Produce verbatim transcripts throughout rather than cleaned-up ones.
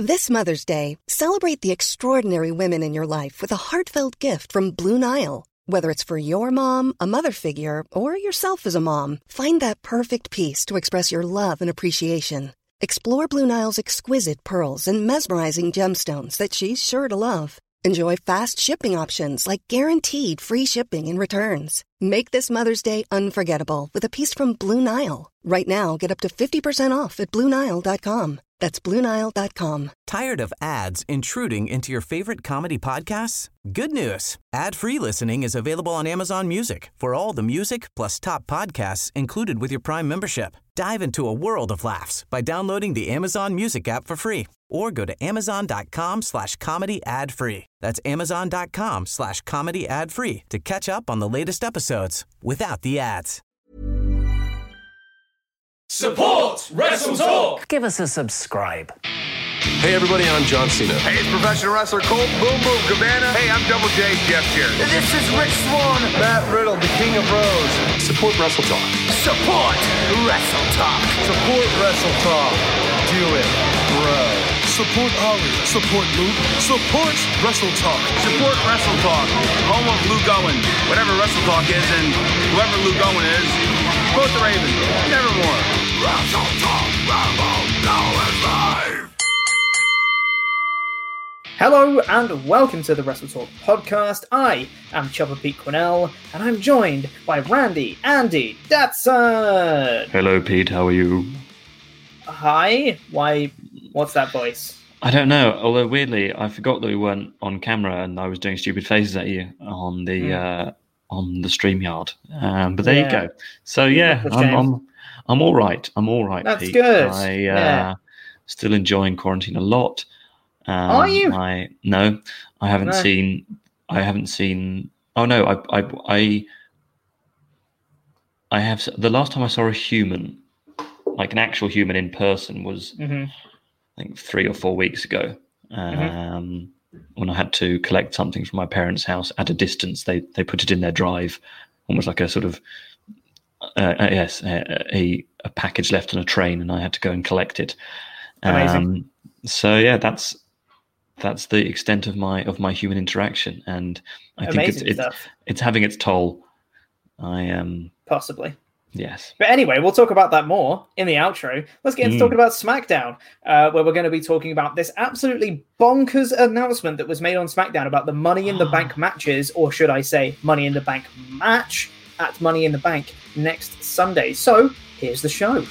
This Mother's Day, celebrate the extraordinary women in your life with a heartfelt gift from Blue Nile. Whether it's for your mom, a mother figure, or yourself as a mom, find that perfect piece to express your love and appreciation. Explore Blue Nile's exquisite pearls and mesmerizing gemstones that she's sure to love. Enjoy fast shipping options like guaranteed free shipping and returns. Make this Mother's Day unforgettable with a piece from Blue Nile. Right now, get up to fifty percent off at Blue Nile dot com. That's Blue Nile dot com. Tired of ads intruding into your favorite comedy podcasts? Good news. Ad-free listening is available on Amazon Music for all the music plus top podcasts included with your Prime membership. Dive into a world of laughs by downloading the Amazon Music app for free or go to amazon.com slash comedy ad free. That's amazon.com slash comedy ad free to catch up on the latest episodes without the ads. Support Wrestle Talk! Give us a subscribe. Hey everybody, I'm John Cena. Hey, it's professional wrestler Colt Boom Boom Cabana. Hey, I'm Double J Jeff Jarrett. This is Rich Swann. Matt Riddle, the King of Rose. Support Wrestle Talk. Support Wrestle Talk. Support Wrestle Talk. Do it, bro. Support Ollie. Support Luke. Support Wrestle Talk. Support Wrestle Talk. Home of Luke Owen. Whatever Wrestle Talk is, and whoever Luke Owen is, support the Ravens. Nevermore. Wrestle Talk. Rambo. Now is live. Hello and welcome to the Wrestle Talk podcast. I am Chopper Pete Quinnell and I'm joined by Randy Andy Datson. Hello Pete, how are you? Hi, why, what's that voice? I don't know, although weirdly I forgot that we weren't on camera and I was doing stupid faces at you on the mm. uh, on the StreamYard. Um, but there yeah. you go. So yeah, I'm, I'm I'm all right. I'm all right, That's Pete. good. I uh, yeah. still enjoying quarantine a lot. Um, Are you? I no, I haven't no. seen. I haven't seen. Oh no, I, I, I, I have. The last time I saw a human, like an actual human in person, was mm-hmm. I think three or four weeks ago. Um, mm-hmm. When I had to collect something from my parents' house at a distance, they they put it in their drive, almost like a sort of uh, uh, yes, a, a a package left on a train, and I had to go and collect it. Amazing. Um, so yeah, that's. That's the extent of my of my human interaction, and I Amazing think it's it's, it's having its toll. I am um, possibly yes, but anyway, we'll talk about that more in the outro. Let's get into mm. talking about SmackDown, uh, where we're going to be talking about this absolutely bonkers announcement that was made on SmackDown about the Money in the Bank matches, or should I say, Money in the Bank match at Money in the Bank next Sunday. So here's the show.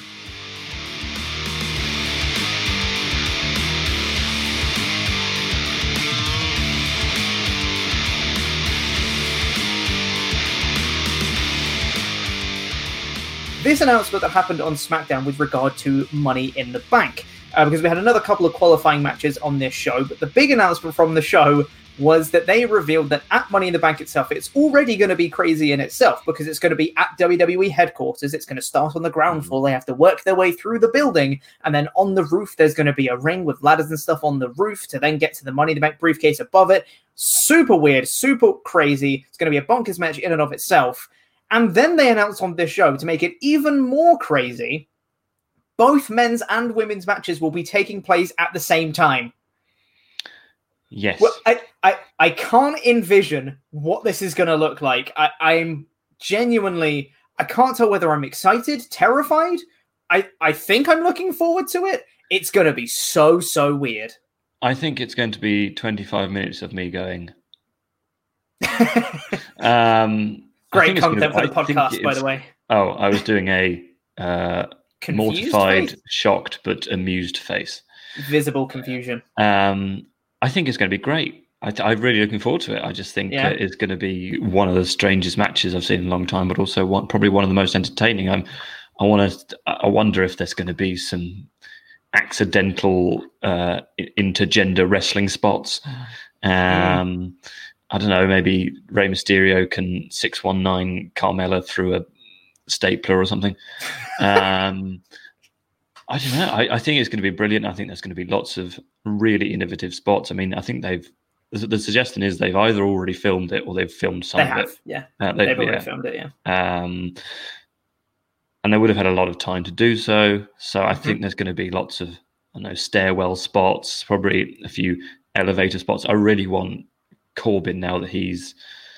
This announcement that happened on SmackDown with regard to Money in the Bank, uh, because we had another couple of qualifying matches on this show, but the big announcement from the show was that they revealed that at Money in the Bank itself, it's already going to be crazy in itself, because it's going to be at W W E headquarters. It's going to start on the ground floor. They have to work their way through the building, and then on the roof, there's going to be a ring with ladders and stuff on the roof to then get to the Money in the Bank briefcase above it. Super weird, super crazy. It's going to be a bonkers match in and of itself. And then they announced on this show, to make it even more crazy, both men's and women's matches will be taking place at the same time. Yes. Well, I, I, I can't envision what this is going to look like. I, I'm genuinely, I can't tell whether I'm excited, terrified. I, I think I'm looking forward to it. It's going to be so, so weird. I think it's going to be twenty-five minutes of me going. um... Great content for the podcast, by the way. Oh, I was doing a uh, mortified, face? shocked, but amused face. Visible confusion. Um, I think it's going to be great. I, I'm really looking forward to it. I just think yeah. it's going to be one of the strangest matches I've seen in a long time, but also one, probably one of the most entertaining. I'm, I want to. I wonder if there's going to be some accidental uh, intergender wrestling spots. Um, mm. I don't know, maybe Rey Mysterio can six one nine Carmella through a stapler or something. Um, I don't know. I, I think it's going to be brilliant. I think there's going to be lots of really innovative spots. I mean, I think they've, the suggestion is they've either already filmed it or they've filmed some they of have, it. Yeah, uh, they, they've already yeah. filmed it, yeah. Um, and they would have had a lot of time to do so. So I mm-hmm. think there's going to be lots of I don't know, stairwell spots, probably a few elevator spots. I really want Corbin, now that he's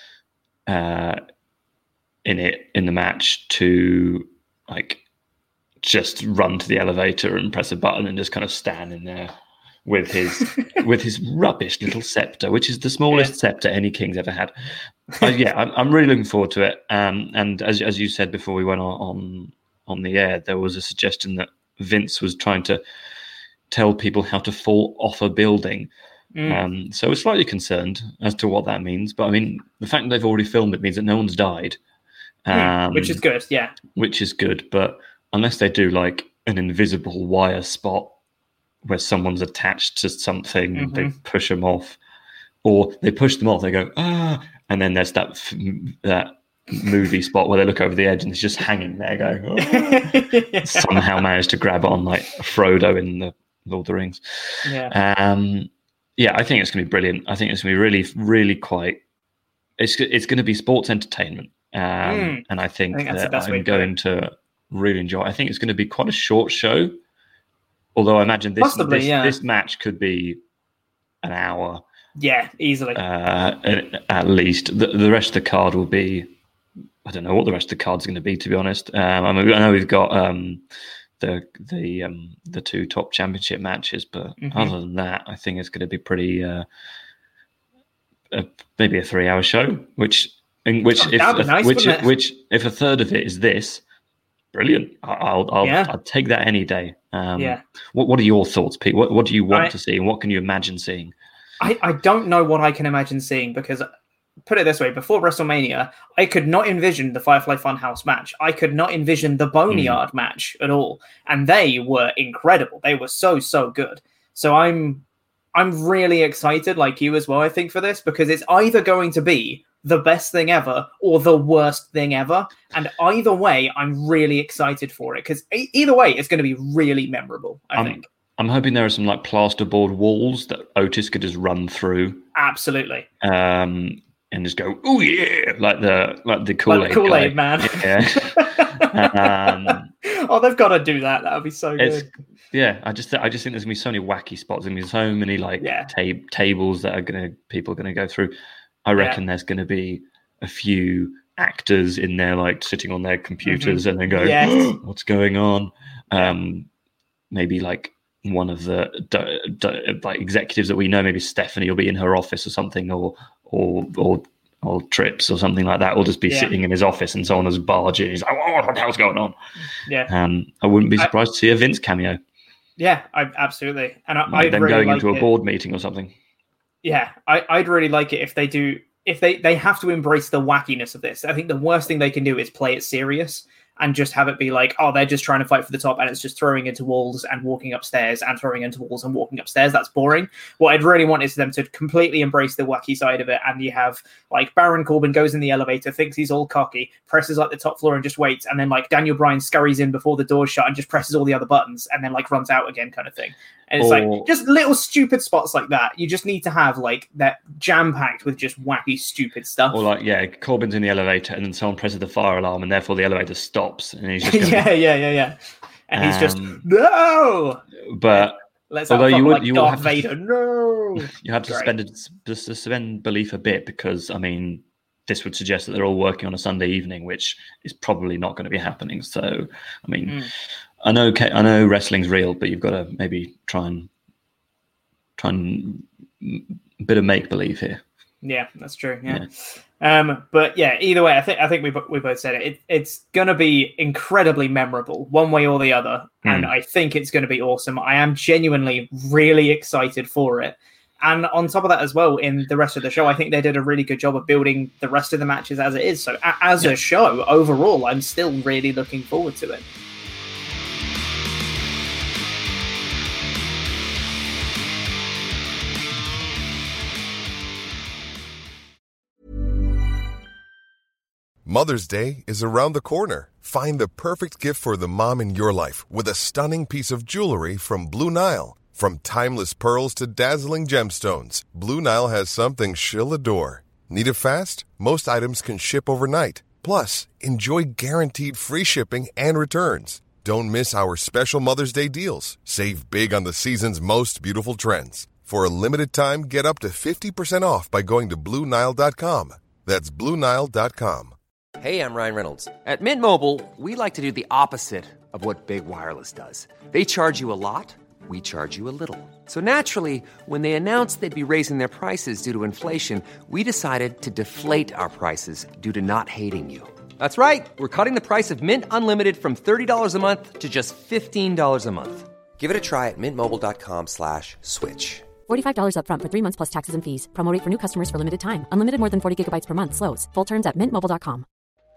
uh, in it in the match, to like just run to the elevator and press a button and just kind of stand in there with his with his rubbish little scepter, which is the smallest yeah. scepter any king's ever had. But yeah, I'm, I'm really looking forward to it. Um, and as as you said before we went on, on on the air, there was a suggestion that Vince was trying to tell people how to fall off a building. Mm. Um, so we're slightly concerned as to what that means. But I mean, the fact that they've already filmed it means that no one's died. Um, mm, which is good, yeah. Which is good. But unless they do like an invisible wire spot where someone's attached to something, mm-hmm. they push them off, or they push them off, they go, ah, and then there's that that movie spot where they look over the edge and it's just hanging there going, oh. yeah. Somehow managed to grab on like Frodo in the Lord of the Rings. Yeah. Um, yeah, I think it's going to be brilliant. I think it's going to be really, really quite, it's it's going to be sports entertainment. Um, mm. And I think, I think that I'm going to really enjoy it. I think it's going to be quite a short show. Although I imagine this Possibly, this, yeah. this match could be an hour. Yeah, easily. Uh, at least. The, the rest of the card will be, I don't know what the rest of the card's going to be, to be honest. Um, I mean, I know we've got um, the the um, the two top championship matches, but mm-hmm. other than that, I think it's going to be pretty, uh, a, maybe a three-hour show, which, in which, oh, if, that'd be nice, which, wouldn't it? which, if a third of it is this, brilliant. I'll I'll, yeah. I'll take that any day. Um, yeah. What What are your thoughts, Pete? What What do you want I, to see, and what can you imagine seeing? I, I don't know what I can imagine seeing, because, put it this way, before WrestleMania, I could not envision the Firefly Funhouse match. I could not envision the Boneyard mm. match at all, and they were incredible. They were so so good. So I'm I'm really excited, like you as well, I think, for this, because it's either going to be the best thing ever or the worst thing ever. And either way, I'm really excited for it, because e- either way, it's going to be really memorable, I I'm, think. I'm hoping there are some like plasterboard walls that Otis could just run through. Absolutely. Um, and just go, oh yeah, like the like the Kool-Aid, like the Kool-Aid guy. man. Yeah. um, oh, they've got to do that. That would be so good. Yeah, I just I just think there's gonna be so many wacky spots. There's gonna be so many like yeah. ta- tables that are gonna people are gonna go through. I reckon yeah. there's gonna be a few actors in there like sitting on their computers mm-hmm. and then going, yes. oh, what's going on? Um, maybe like one of the d- d- like executives that we know, maybe Stephanie will be in her office or something, or or or or Trips or something like that, or just be yeah. sitting in his office and someone has barged in. He's like, oh, what the hell's going on? Yeah. Um, I wouldn't be surprised I, to see a Vince cameo. Yeah, I, absolutely. And I, like I'd them really going like into it. a board meeting or something. Yeah, I, I'd really like it if they do. If they, they have to embrace the wackiness of this. I think the worst thing they can do is play it serious and just have it be like, oh, they're just trying to fight for the top and it's just throwing into walls and walking upstairs and throwing into walls and walking upstairs. That's boring. What I'd really want is them to completely embrace the wacky side of it. And you have like Baron Corbin goes in the elevator, thinks he's all cocky, presses like the top floor and just waits. And then like Daniel Bryan scurries in before the door's shut and just presses all the other buttons and then like runs out again kind of thing. And it's or, like just little stupid spots like that. You just need to have like that jam-packed with just wacky, stupid stuff. Or like, yeah, Corbin's in the elevator and then someone presses the fire alarm and therefore the elevator stops. And he's just yeah, be, yeah, yeah, yeah. And um, he's just, no! But Let's although you would, like you Darth have Vader, to, no! You have to suspend, suspend belief a bit because, I mean, this would suggest that they're all working on a Sunday evening, which is probably not going to be happening. So, I mean... Mm. I know, I know, wrestling's real, but you've got to maybe try and try and a bit of make believe here. Yeah, that's true. Yeah, yeah. Um, but yeah, either way, I think I think we we both said it. it it's going to be incredibly memorable, one way or the other, mm. and I think it's going to be awesome. I am genuinely really excited for it. And on top of that as well, in the rest of the show, I think they did a really good job of building the rest of the matches as it is. So as yeah. a show overall, I'm still really looking forward to it. Mother's Day is around the corner. Find the perfect gift for the mom in your life with a stunning piece of jewelry from Blue Nile. From timeless pearls to dazzling gemstones, Blue Nile has something she'll adore. Need it fast? Most items can ship overnight. Plus, enjoy guaranteed free shipping and returns. Don't miss our special Mother's Day deals. Save big on the season's most beautiful trends. For a limited time, get up to fifty percent off by going to Blue Nile dot com. That's Blue Nile dot com. Hey, I'm Ryan Reynolds. At Mint Mobile, we like to do the opposite of what Big Wireless does. They charge you a lot, we charge you a little. So naturally, when they announced they'd be raising their prices due to inflation, we decided to deflate our prices due to not hating you. That's right. We're cutting the price of Mint Unlimited from thirty dollars a month to just fifteen dollars a month. Give it a try at mintmobile.com slash switch. forty-five dollars up front for three months plus taxes and fees. Promo rate for new customers for limited time. Unlimited more than forty gigabytes per month. Slows full terms at mint mobile dot com.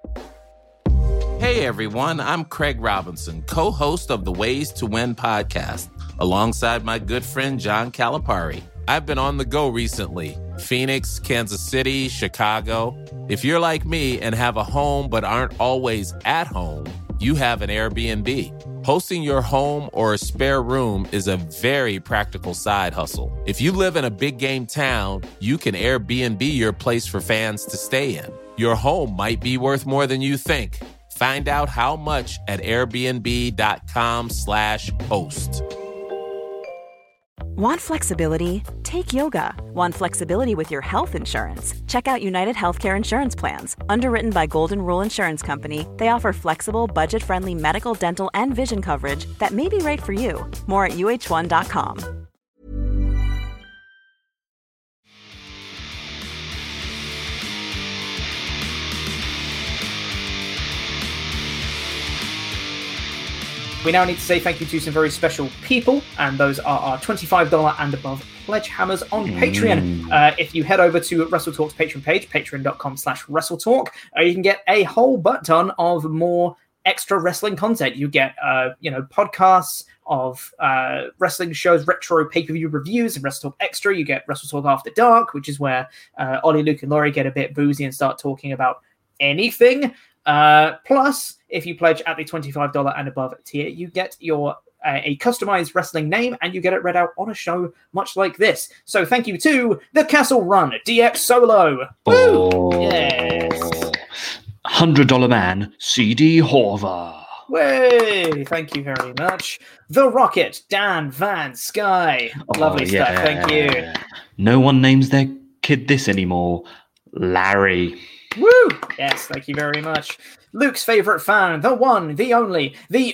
Hey everyone, I'm Craig Robinson, co-host of the Ways to Win podcast, alongside my good friend John Calipari. I've been on the go recently. Phoenix, Kansas City, Chicago. If you're like me and have a home but aren't always at home, you have an Airbnb. Hosting your home or a spare room is a very practical side hustle. If you live in a big game town, you can Airbnb your place for fans to stay in. Your home might be worth more than you think. Find out how much at airbnb.com slash host. Want flexibility? Take yoga. Want flexibility with your health insurance? Check out United Healthcare Insurance Plans. Underwritten by Golden Rule Insurance Company, they offer flexible, budget-friendly medical, dental, and vision coverage that may be right for you. More at U H one dot com. We now need to say thank you to some very special people, and those are our twenty-five dollars and above pledge hammers on mm. Patreon. Uh, if you head over to WrestleTalk's Patreon page, patreon.com slash WrestleTalk, uh, you can get a whole butt ton of more extra wrestling content. You get, uh, you know, podcasts of uh, wrestling shows, retro pay-per-view reviews, and WrestleTalk Extra. You get WrestleTalk After Dark, which is where uh, Ollie, Luke, and Laurie get a bit boozy and start talking about anything. Uh, plus, if you pledge at the twenty-five dollars and above tier, you get your uh, a customized wrestling name, and you get it read out on a show much like this. So thank you to The Castle Run, D X Solo. Oh, Woo! Yes. one hundred dollars Man, C D Horva. Way! Thank you very much. The Rocket, Dan Van Sky. Oh, Lovely yeah. stuff. Thank you. No one names their kid this anymore. Larry. Woo! Yes, thank you very much. Luke's favourite fan, the one, the only, the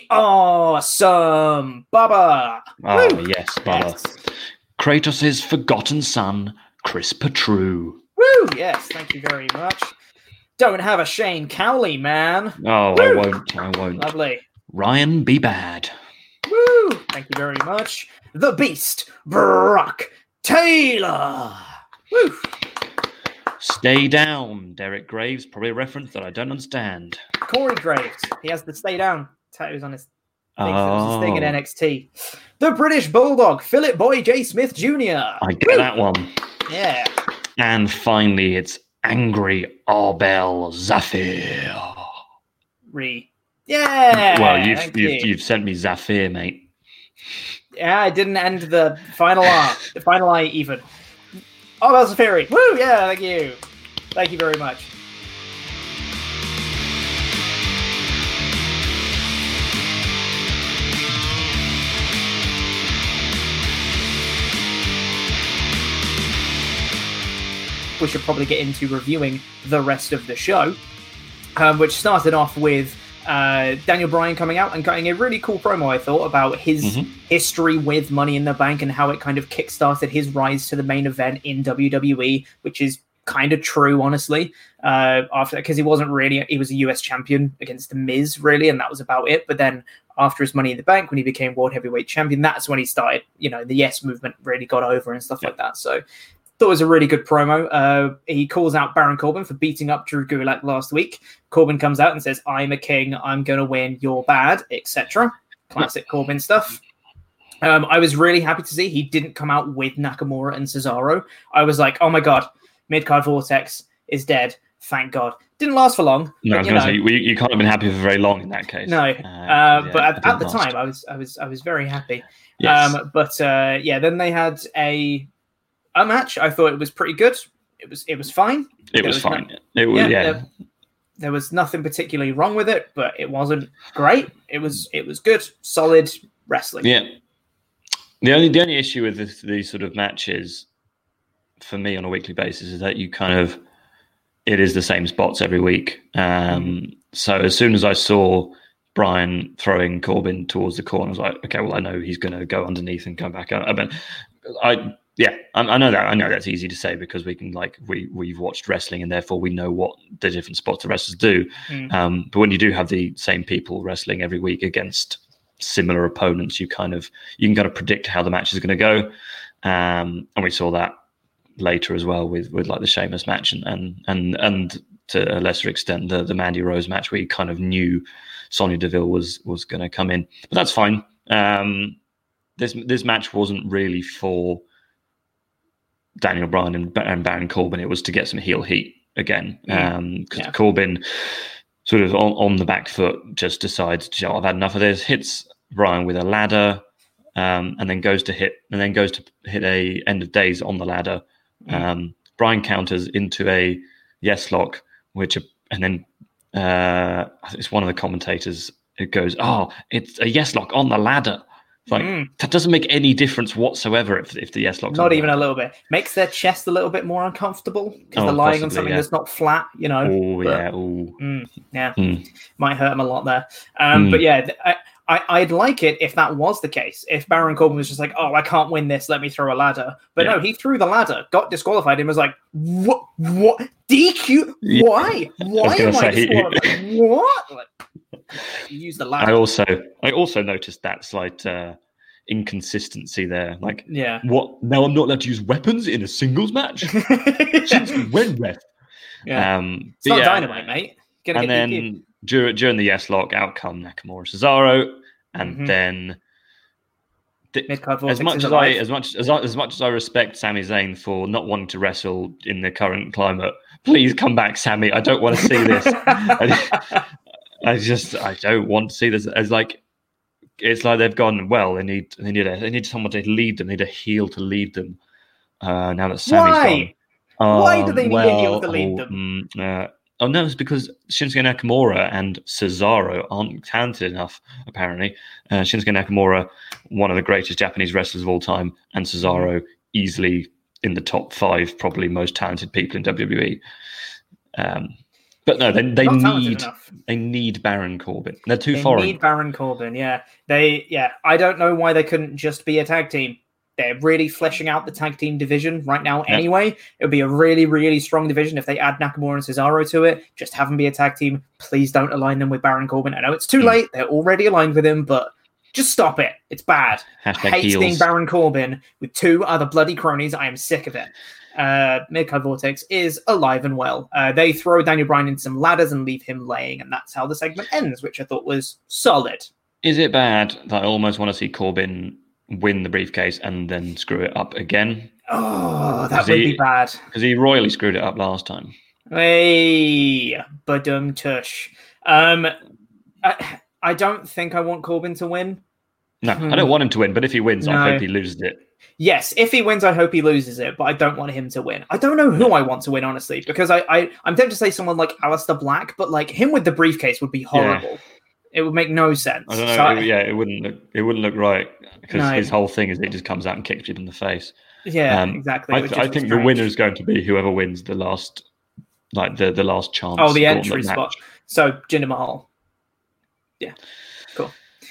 awesome Bubba. Oh, Woo! yes, Bubba. Yes. Kratos' forgotten son, Chris Petru. Woo! Yes, thank you very much. Don't have a Shane Cowley, man. Oh, Woo! I won't, I won't. Lovely. Ryan Be Bad. Woo! Thank you very much. The Beast, Brock Taylor. Woo! Stay Down, Derek Graves. Probably a reference that I don't understand. Corey Graves. He has the Stay Down tattoos on his thing. Oh. That was his thing in N X T. The British Bulldog, Philip Boy J. Smith Junior I get Woo! That one. Yeah. And finally, it's Angry Arbel Zafir. Re. Yeah. Well, you've Thank you've, you. you've sent me Zafir, mate. Yeah, I didn't end the final R, the final I even. Oh, that was a fairy. Woo! Yeah, thank you. Thank you very much. We should probably get into reviewing the rest of the show, um, which started off with uh, Daniel Bryan coming out and cutting a really cool promo, I thought, about his mm-hmm. history with Money in the Bank and how it kind of kickstarted his rise to the main event in W W E, which is kind of true, honestly. Uh, after because he wasn't really, he was a U S champion against The Miz, really, and that was about it. But then after his Money in the Bank, when he became World Heavyweight Champion, that's when he started, you know, the Yes movement really got over and stuff yeah. like that. So thought it was a really good promo. Uh, he calls out Baron Corbin for beating up Drew Gulak last week. Corbin comes out and says, I'm a king, I'm going to win, you're bad, et cetera. Classic Corbin stuff. Um, I was really happy to see he didn't come out with Nakamura and Cesaro. I was like, oh my God, Midcard Vortex is dead. Thank God. Didn't last for long. No, but, I was you, going to know, say, you, you can't have been happy for very long in that case. No, uh, uh, yeah, but at, at the last. time, I was I was, I was very happy. Yes. Um, but uh, yeah, then they had a... A match. I thought it was pretty good. It was it was fine. It was, was fine. No, it was yeah. yeah. The, There was nothing particularly wrong with it, but it wasn't great. It was it was good, solid wrestling. Yeah. The only the only issue with this, these sort of matches for me on a weekly basis is that you kind of it is the same spots every week. Um, mm. So as soon as I saw Bryan throwing Corbin towards the corner, I was like, okay, well, I know he's going to go underneath and come back out. I mean, I yeah, I, I know that. I know that's easy to say because we can like we we've watched wrestling and therefore we know what the different spots the wrestlers do. Mm. Um, but when you do have the same people wrestling every week against similar opponents, you kind of you can kind of predict how the match is going to go. Um, and we saw that later as well with with like the Sheamus match and and and and to a lesser extent the the Mandy Rose match where you kind of knew Sonya Deville was was going to come in, but that's fine. Um, this this match wasn't really for Daniel Bryan and, and Baron Corbin. It was to get some heel heat again, because um, yeah. Corbin sort of on, on the back foot just decides, you know, I've had enough of this. Hits Bryan with a ladder, um, and then goes to hit and then goes to hit a end of days on the ladder. Mm. Um, Bryan counters into a yes lock, which and then uh, it's one of the commentators. It goes, oh, it's a yes lock on the ladder. It's like mm. that doesn't make any difference whatsoever if if the yes lock's not even a little bit. Makes their chest a little bit more uncomfortable because oh, they're lying possibly, on something yeah. that's not flat, you know. Oh yeah, oh mm, yeah, mm. might hurt them a lot there. Um, mm. But yeah, I, I I'd like it if that was the case. If Baron Corbin was just like, oh, I can't win this, let me throw a ladder. But yeah. no, he threw the ladder, got disqualified, and was like, what? What? D Q? Yeah. Why? Why am I disqualified? He... What? Like, you use the ladder. I also I also noticed that slight uh, inconsistency there. Like, yeah, what? Now I'm not allowed to use weapons in a singles match. Since when, ref? Yeah, um, it's not yeah. Dynamite, mate. Gonna and then D Q. during during the yes lock, out come Nakamura, Cesaro, and mm-hmm. then th- as much as I as much as as much as I respect Sami Zayn for not wanting to wrestle in the current climate, please come back, Sami. I don't want to see this. I just I don't want to see this. It's like it's like they've gone, well, they need they need a, they need someone to lead them, they need a heel to lead them. Uh, now that Sammy's Why? gone, Why um, do they need well, a heel to lead oh, them? Mm, uh, oh no, it's because Shinsuke Nakamura and Cesaro aren't talented enough. Apparently, uh, Shinsuke Nakamura, one of the greatest Japanese wrestlers of all time, and Cesaro easily in the top five, probably most talented people in W W E. Um, But no, they they need enough. they need Baron Corbin. They're too they foreign. They need Baron Corbin. Yeah, they yeah. I don't know why they couldn't just be a tag team. They're really fleshing out the tag team division right now. Yeah. Anyway, it would be a really really strong division if they add Nakamura and Cesaro to it. Just have them be a tag team. Please don't align them with Baron Corbin. I know it's too mm. late. They're already aligned with him, but just stop it. It's bad. Hashtag I hate heels. seeing Baron Corbin with two other bloody cronies. I am sick of it. Uh, Midcard Vortex is alive and well. Uh, they throw Daniel Bryan into some ladders and leave him laying, and that's how the segment ends, which I thought was solid. Is it bad that I almost want to see Corbin win the briefcase and then screw it up again? Oh, that would he, be bad. Because he royally screwed it up last time. Hey, badum tush. Um, I, I don't think I want Corbin to win. No, hmm. I don't want him to win, but if he wins, no. I hope he loses it. Yes, if he wins, I hope he loses it, but I don't want him to win. I don't know who I want to win, honestly, because I, I, I'm tempted to say someone like Aleister Black, but like him with the briefcase would be horrible. Yeah. It would make no sense. I don't know. So it, I, yeah, it wouldn't look. It wouldn't look right because no. his whole thing is it just comes out and kicks you in the face. Yeah, um, exactly. I, th- I think strange. the winner is going to be whoever wins the last, like the, the last chance. Oh, the entry spot. Match. So Jinder Mahal. Yeah, cool.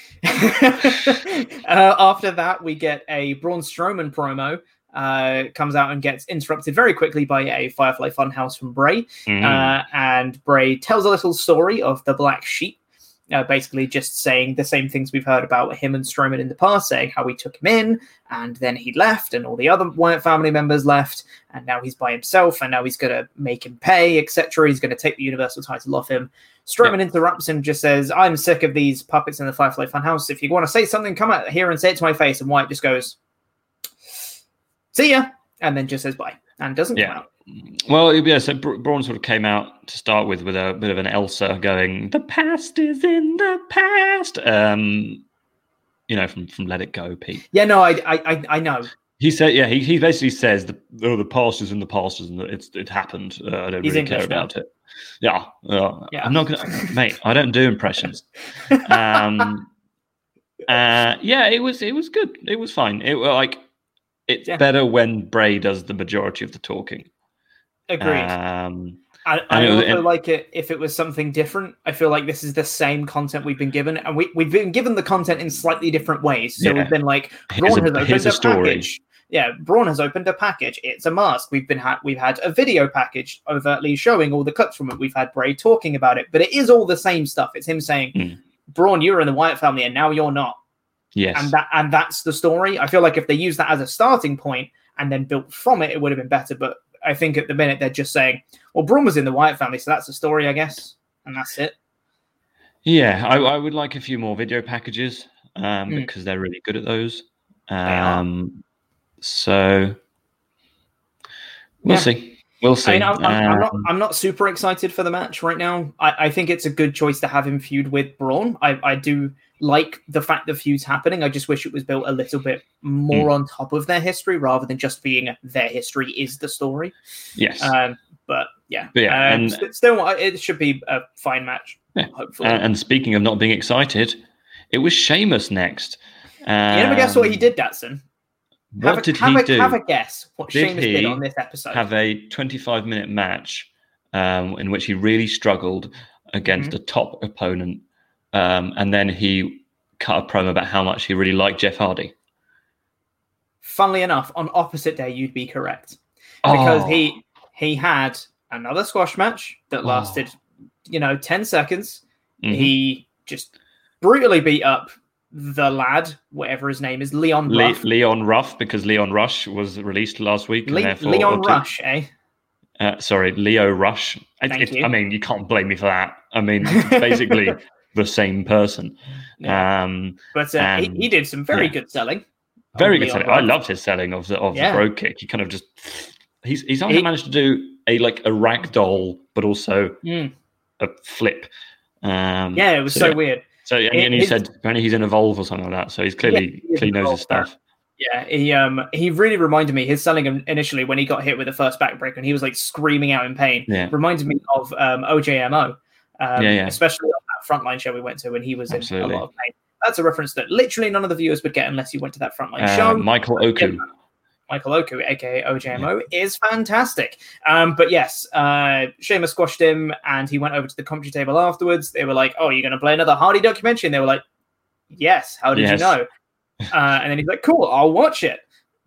uh, after that, we get a Braun Strowman promo. Uh, comes out and gets interrupted very quickly by a Firefly Funhouse from Bray. Mm. Uh, and Bray tells a little story of the Black Sheep, uh, basically just saying the same things we've heard about him and Strowman in the past, saying how we took him in, and then he left, and all the other Wyatt family members left, and now he's by himself, and now he's going to make him pay, et cetera. He's going to take the Universal title off him. Strowman yep. interrupts him, just says, I'm sick of these puppets in the Firefly Funhouse. If you want to say something, come out here and say it to my face. And Wyatt just goes, see ya, and then just says bye, and doesn't yeah. come out. Well, yeah, so Bra- Braun sort of came out to start with with a bit of an Elsa going, the past is in the past. Um, you know, from, from Let It Go, Pete. Yeah, no, I I I know. He said, yeah, he, he basically says the oh, the past is in the past, and it's it happened. Uh, I don't He's really English care now. about it. Yeah, uh, Yeah. I'm not gonna, mate. I don't do impressions. Um, uh, yeah, it was it was good. It was fine. It like it's Yeah. better when Bray does the majority of the talking. Agreed. Um, I, and I it was- also and- like it if it was something different. I feel like this is the same content we've been given, and we, we've been given the content in slightly different ways. So Yeah. we've been like, Here's Braun a- has opened here's a, a story. package. Yeah, Braun has opened a package. It's a mask. We've been ha- we've had a video package overtly showing all the clips from it. We've had Bray talking about it, but it is all the same stuff. It's him saying, Mm. "Braun, you're in the Wyatt family, and now you're not." Yes. And that and that's the story. I feel like if they used that as a starting point and then built from it, it would have been better. But I think at the minute they're just saying, well, Braun was in the Wyatt family, so that's the story, I guess. And that's it. Yeah, I, I would like a few more video packages um, Mm. because they're really good at those. are. Um, so we'll Yeah. see. We'll see. I mean, I'm, I'm, I'm not. Um, I'm not super excited for the match right now. I, I think it's a good choice to have him feud with Braun. I, I do like the fact the feud's happening. I just wish it was built a little bit more Mm. on top of their history rather than just being their history is the story. Yes. Um, but yeah, But yeah, Um, and- st- still, it should be a fine match. Yeah. Hopefully. And, and speaking of not being excited, it was Sheamus next. Um, you never guess what he did, Datsun? What have a, did have he a, do? Have a guess what Did Sheamus he did on this episode. have a twenty-five minute match um, in which he really struggled against Mhm. a top opponent, um, and then he cut a promo about how much he really liked Jeff Hardy. Funnily enough, on opposite day, you'd be correct because Oh. he he had another squash match that lasted, you know, ten seconds. Mhm. He just brutally beat up the lad, whatever his name is, Leon Le- Ruff. Leon Ruff, because Leon Rush was released last week. and Le- therefore, Leon Rush, eh? Uh, sorry, Leo Rush. It- Thank it- you. I mean, you can't blame me for that. I mean, basically the same person. Um, But uh, and- he, he did some very yeah. good selling. Very on good Leon selling. I Ruff. loved his selling of the of Yeah. the Brogue Kick. He kind of just he's he's only He- managed to do a like a ragdoll, but also Mm. a flip. Um, Yeah, it was so yeah. weird. So and, It- and you his- said apparently he's in Evolve or something like that. So he's clearly he is clearly knows his Evolve, stuff. Yeah, he um he really reminded me his selling in- initially when he got hit with the first backbreaker and he was like screaming out in pain. Yeah. Reminded me of um O J M O, um, Yeah, yeah. especially on that frontline show we went to when he was Absolutely. in a lot of pain. That's a reference that literally none of the viewers would get unless you went to that frontline Uh, show. Michael Oku. Michael Oku, aka O J M O, is fantastic. Um, but yes, uh, Sheamus squashed him, and he went over to the commentary table afterwards. They were like, "Oh, you're going to play another Hardy documentary?" And they were like, "Yes." How did Yes. you know? Uh, and then he's like, "Cool, I'll watch it."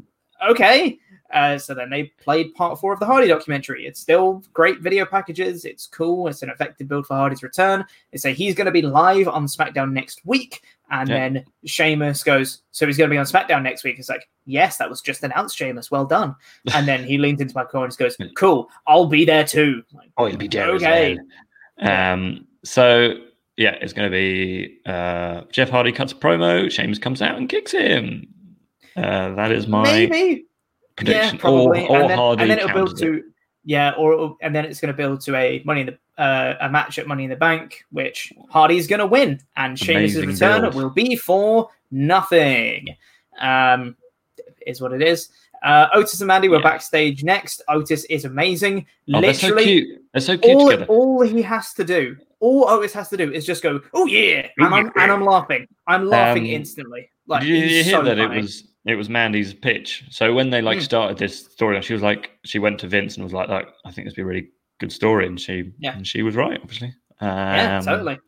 Okay. Uh, so then they played part four of the Hardy documentary. It's still great video packages. It's cool. It's an effective build for Hardy's return. They say he's going to be live on SmackDown next week. And Yeah. then Sheamus goes, so he's going to be on SmackDown next week. It's like, yes, that was just announced, Sheamus. Well done. And then he leans into my corner and goes, cool, I'll be there too. Like, Oh, he'll be there okay. as well. Um, so yeah, it's going to be uh, Jeff Hardy cuts a promo. Sheamus comes out and kicks him. Uh, that is my Maybe. prediction. Yeah, probably. Or, or and, then, Hardy and then it'll build counters it. to yeah, or and then it's going to build to a money in the uh, a match at Money in the Bank, which Hardy's going to win, and Sheamus' Amazing return build. will be for nothing. Um, is what it is. Uh, Otis and Mandy were Yeah. backstage next. Otis is amazing. Oh, they're so Literally, cute. They're so cute all, together. all he has to do, all Otis has to do, is just go, "Oh yeah," and I'm and I'm laughing. I'm laughing Um, instantly. Like Did you, he's you hear so that funny. it was it was Mandy's pitch? So when they like Mm. started this storyline, she was like, she went to Vince and was like, like I think this would be a really good story, and she Yeah. and she was right, obviously. Um, Yeah, totally.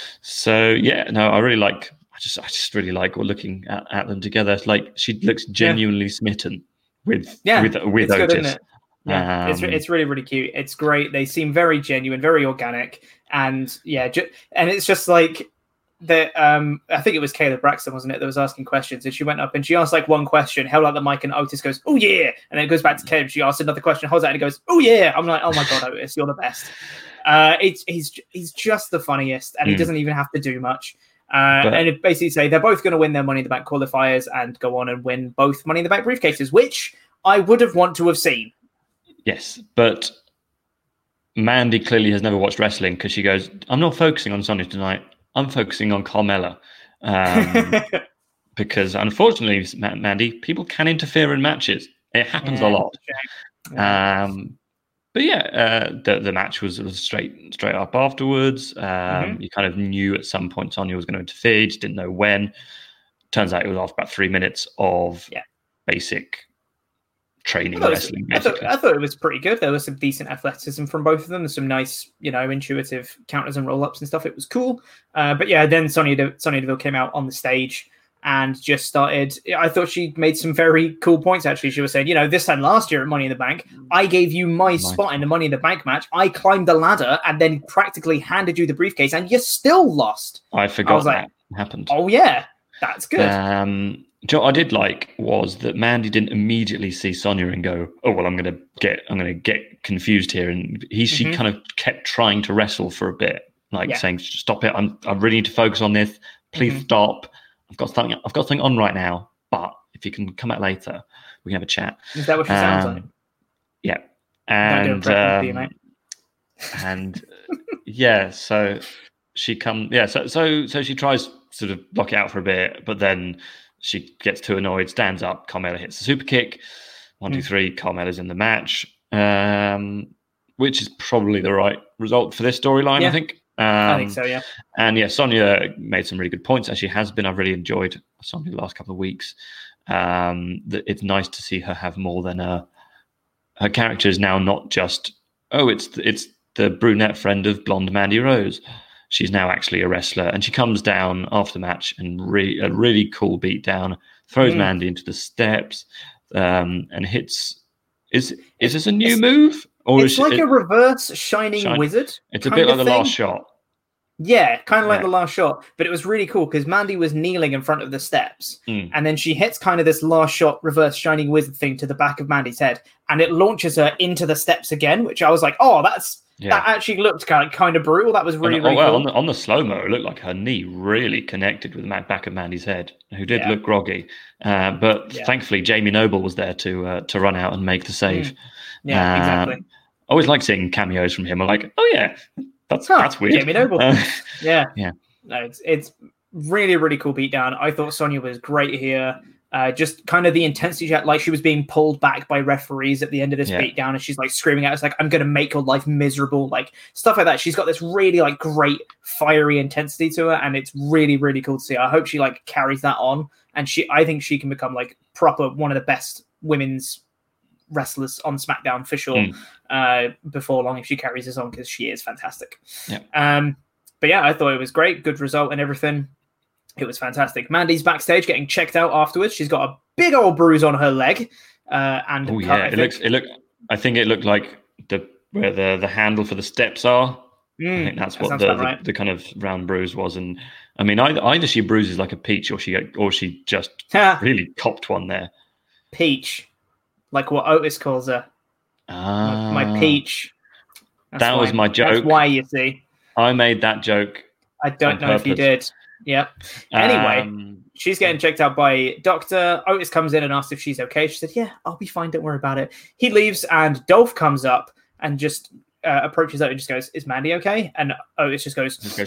So yeah, no, I really like. I just I just really like looking at, at them together. It's like she looks genuinely smitten with Yeah, with with it's good, Otis. isn't it? Yeah, it's Um, it's really really cute. It's great. They seem very genuine, very organic, and yeah, ju- and it's just like that. Um, I think it was Kayla Braxton, wasn't it, that was asking questions, and she went up and she asked like one question, held out the mic, and Otis goes, "Oh yeah," and then it goes back to Kayla. She asked another question, holds out, and he goes, "Oh yeah." I'm like, "Oh my god, Otis, you're the best." Uh, it's he's he's just the funniest, and he Mm. doesn't even have to do much. Uh, But- and it basically say they're both going to win their Money in the Bank qualifiers and go on and win both Money in the Bank briefcases, which I would have want to have seen. Yes, but Mandy clearly has never watched wrestling because she goes, "I'm not focusing on Sonny tonight. I'm focusing on Carmella." Um, because unfortunately, Ma- Mandy, people can interfere in matches. It happens Yeah, a lot. yeah. Um, but yeah, uh, the the match was, was straight straight up afterwards. Um, Mhm. You kind of knew at some point Sonya was going to interfere, just didn't know when. Turns out it was after about three minutes of Yeah. basic training I thought, it was, wrestling. I, thought, Basically, I thought it was pretty good. There was some decent athleticism from both of them. There's some nice, you know, intuitive counters and roll ups and stuff. It was cool. Uh, but yeah, then Sonya De- Sonya Deville came out on the stage and just started. I thought she made some very cool points. Actually, she was saying, you know, this time last year at Money in the Bank, I gave you my Nice. spot in the Money in the Bank match. I climbed the ladder and then practically handed you the briefcase, and you still lost. I forgot I was that like, happened. oh yeah, that's good. Um, Joe, I did like was that Mandy didn't immediately see Sonya and go, "Oh well, I'm gonna get, I'm gonna get confused here." And he, she Mhm. kind of kept trying to wrestle for a bit, like Yeah. saying, "Stop it! I'm, I really need to focus on this. Please Mhm. stop. I've got something, I've got something on right now. But if you can come out later, we can have a chat." Is that what she sounds Um, like? Yeah, Don't do and impressions, do you, um, mate? and uh, yeah, so she come, yeah, so so so she tries sort of block it out for a bit, but then she gets too annoyed, stands up. Carmella hits the super kick. One, two, Mm. three. Carmella's in the match, um, which is probably the right result for this storyline, Yeah. I think. Um, I think so, yeah. And yeah, Sonya made some really good points, as she has been. I've really enjoyed Sonya the last couple of weeks. Um, that it's nice to see her have more than a. Her character is now not just, oh, it's it's the brunette friend of blonde Mandy Rose. She's now actually a wrestler, and she comes down after the match and re- a really cool beat down, throws Mm. Mandy into the steps, um, and hits. Is is this a new It's- move, or It's is like it, a reverse Shining Shine- Wizard. It's a kind bit like of the thing. last shot. Yeah, kind of like Yeah. the last shot, but it was really cool because Mandy was kneeling in front of the steps, Mm. and then she hits kind of this last shot reverse Shining Wizard thing to the back of Mandy's head, and it launches her into the steps again, which I was like, oh, that's Yeah. that actually looked kind of, kind of brutal. That was really, And, really oh, well, cool. on the, on the slow mo, it looked like her knee really connected with the ma- back of Mandy's head, who did Yeah. look groggy. Uh, but Yeah. thankfully, Jamie Noble was there to uh, to run out and make the save. Mm. Yeah, Um, exactly. I always like seeing cameos from him. I'm like, oh yeah, that's Huh, that's weird. Jamie Noble. Uh, Yeah. yeah. No, it's it's really, really cool beatdown. I thought Sonya was great here. Uh, just kind of the intensity, like she was being pulled back by referees at the end of this Yeah. beatdown, and she's like screaming out, "It's like I'm going to make your life miserable," like stuff like that. She's got this really like great fiery intensity to her, and it's really, really cool to see. I hope she like carries that on, and she, I think she can become like proper one of the best women's wrestlers on SmackDown for sure. Mm. Uh, before long, if she carries this on, because she is fantastic. Yeah. Um, but yeah, I thought it was great, good result and everything. It was fantastic. Mandy's backstage getting checked out afterwards. She's got a big old bruise on her leg. Uh, and Oh a cut, yeah, I it think. looks. It look. I think it looked like the where the the handle for the steps are. Mm, I think that's that what sounds the, about the, right. the kind of round bruise was. And I mean, either, either she bruises like a peach, or she or she just Ha! really copped one there. Peach, like what Otis calls her. Ah, My, my peach. That's that was why- my That's joke. why, you see. I made that joke. I don't on know if you purpose. did. Yep. Anyway, Um, she's getting checked out by Doctor Otis. Comes in and asks if she's okay. She said, "Yeah, I'll be fine. Don't worry about it." He leaves, and Dolph comes up and just uh, approaches Otis and just goes, "Is Mandy okay?" And Otis just goes, just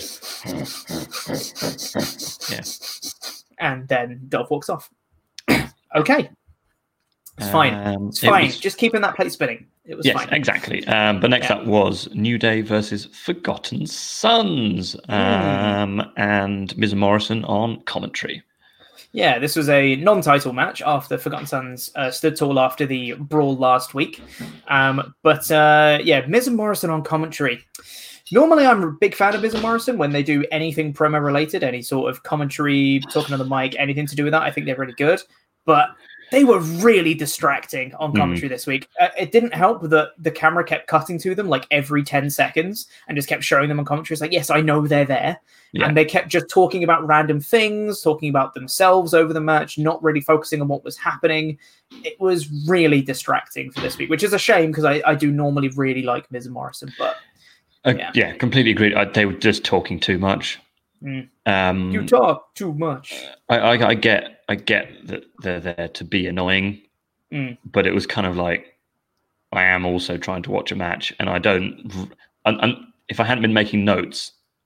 goes. yeah. and then Dolph walks off. Okay, it's fine. Um, It's it fine. was- Just keeping that plate spinning. It was Yes, fine. exactly. Um, but next Yeah. up was New Day versus Forgotten Sons, um, and Miz Morrison on commentary. Yeah, this was a non-title match after Forgotten Sons uh, stood tall after the brawl last week. Um, but uh, yeah, Miz and Morrison on commentary. Normally, I'm a big fan of Miz and Morrison when they do anything promo related, any sort of commentary, talking on the mic, anything to do with that. I think they're really good. But they were really distracting on commentary this week. Uh, it didn't help that the camera kept cutting to them like every ten seconds and just kept showing them on commentary. It's like, yes, I know they're there. Yeah. And they kept just talking about random things, talking about themselves over the match, not really focusing on what was happening. It was really distracting for this week, which is a shame because I, I do normally really like Miz and Morrison. But Uh, Yeah. yeah. completely agreed. I, they were just talking too much. Mm. Um, you talk too much. I, I, I get, I get that they're there to be annoying, Mm. but it was kind of like I am also trying to watch a match, and I don't. And, and if I hadn't been making notes,